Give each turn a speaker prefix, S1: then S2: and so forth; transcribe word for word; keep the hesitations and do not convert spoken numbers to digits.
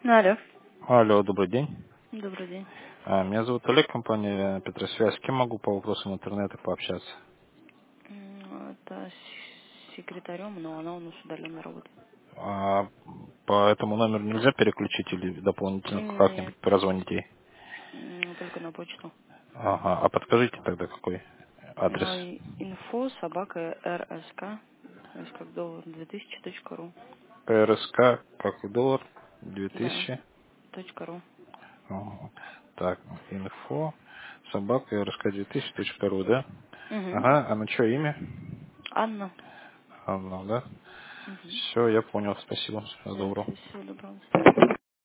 S1: Алло.
S2: Алло, добрый день.
S1: Добрый день.
S2: А, Меня зовут Олег, компания Петросвязь. С кем могу по вопросам интернета пообщаться?
S1: М, Это с секретарем, но она у нас удаленно работает.
S2: А, По этому номеру нельзя переключить или дополнительно
S1: Нет,
S2: как-нибудь прозвонить ей?
S1: м, только на почту.
S2: Ага, а подскажите тогда, какой адрес?
S1: А, и- Инфо собака РСК, то как доллар, две тысячи точка ру.
S2: ПРСК, как и доллар, две
S1: Да,
S2: тысячи.
S1: точка ру.
S2: Ага. Так, инфо, собака, РСК две тысячи точка ру, да?
S1: Угу.
S2: Ага, а на что имя?
S1: Анна.
S2: Анна, да?
S1: Угу.
S2: Все, я понял, спасибо, всего
S1: Все,
S2: доброго.
S1: все, всего доброго.